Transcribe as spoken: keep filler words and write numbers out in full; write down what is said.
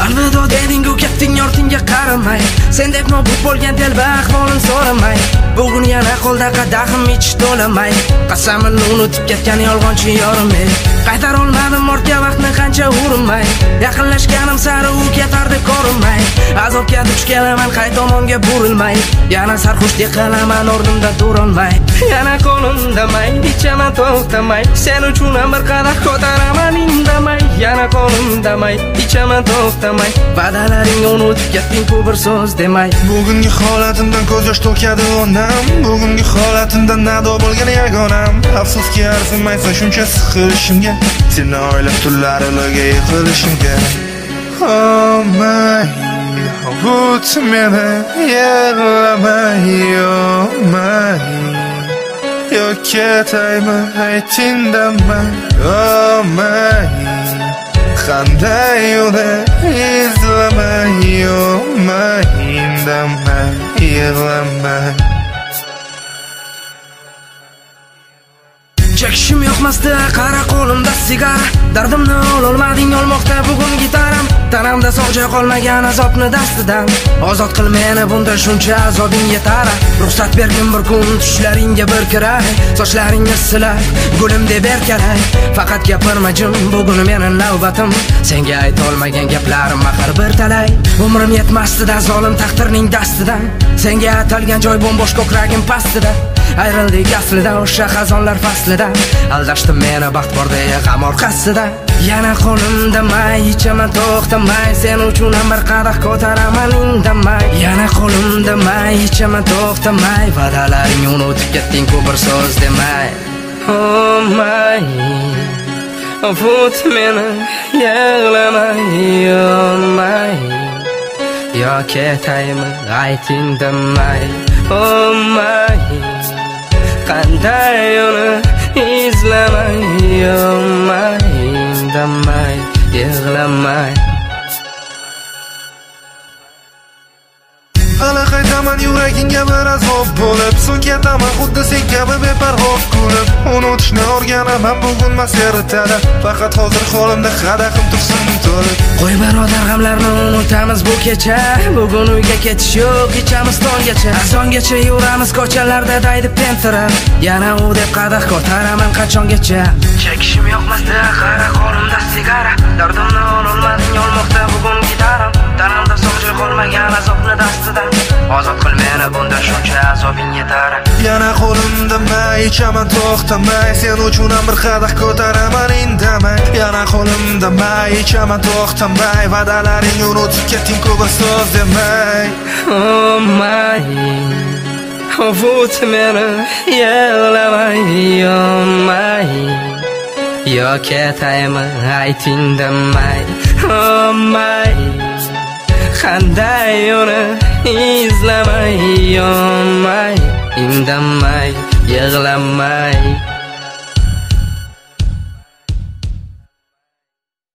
Alvido dedingu ketding ortingga qaramay, sen deb nobud bo'lgan telba ahvolim so'ramay. Bugun yana qo'lda qadahim ich to'lamay, qasamimni unutib ketgan yolg'onchi yorim ey. Qaytar olmadim ortga vaqtni qancha urinmay, yaqinlashganim sari u ketardi ko'rinmay. Azobga duch kelaman qay tomonga burilmay, yana sarxushlik qilaman o'rnimda turolmay. Yana qo'limda may, ichaman to'xtamay, sen uchun bir qadah ko'taraman indamay. Yana qo'limda may, ichaman to'xtamay, va'dalaringni unutib ketding-ku bir so'z demay. Bugungi holatimdan ko'z yosh to'kadi onam, bugungi holatimdan nado bo'lgan yagonam. Afsuski arzimaysan shuncha siqilishimga, seni oylab tunlari lo'ga yiqilishimga. Oh my, but meni yig'lamay, oh my, yo ketaymi aytingdamay, oh my, qanday yo'lni izlamay, oh my, indamay, yig'lamay. Chekishim yoqmasdi, qara qo'limda sigara, dardimni ololmading olmoqda bugun gitaram. Tanamda sog'ja qolmagan azobni dastidan, ozod qil meni bunda shuncha azobing yetar. Ruxsat bergin bir kun tushlaringga bir kiray, sochlaringni silab gulim deb erkalay. Faqat gapirma jim, bugun meni navbatim, senga aytolmagan gaplarim axir bir talay. Umrim yetmasdi-da zolim taqdirning dastidan, senga atalgan joy bo'mbo'sh ko'kragim pastida. Ayrildik aslida o'sha xazonlar faslida, aldashdim meni baxt bor deya g'am orqasida. Yana qo'limda may, ichaman to'xtamay, sen uchun bir qadah ko'taraman indamay. Yana qo'limda may, ichaman to'xtamay, va'dalaringni unutib ketding-ku bir so'z demay. Oh my, avut meni yig'lamay, oh my, yo ketaymi aytingdamay, oh my, qanday yo'lni izlamay, oh my, indamay, yig'lamay. Hali qaytaman yuragingga bir azob bo'lib, so'ng ketaman xuddi sen kabi beparvo kulib. Unutishni o'rganaman bugun masiritada, faqat hozir qo'limda qadahim tursin to'lib. Qo'y birodar g'amlarni unutamiz bu kecha, bugun uyga ketish yo'q, ichamiz tonggacha. Azongacha yuramiz ko'chalarda daydib tentirab, yana u deb qadah ko'taraman qachongacha. Chekishim yoqmasdi, qara qo'limda sigara, dardimni ololmading olmoqda bugun gitaram. Tanamda sog'ja qolmagan azobni dastidan, ozod qil meni bunda shuncha azobing yetar. Yana qo'limda may, ichaman to'xtamay, sen uchun bir qadah ko'taraman indamay. Yana qo'limda may, ichaman to'xtamay, va'dalaringni unutib ketding-ku bir so'z demay. Oh my, avut meni yig'lamay, oh my, yo ketaymi aytingdamay, oh my, qanday yo'lni izlamay, oh my, indamay, yig'lamay.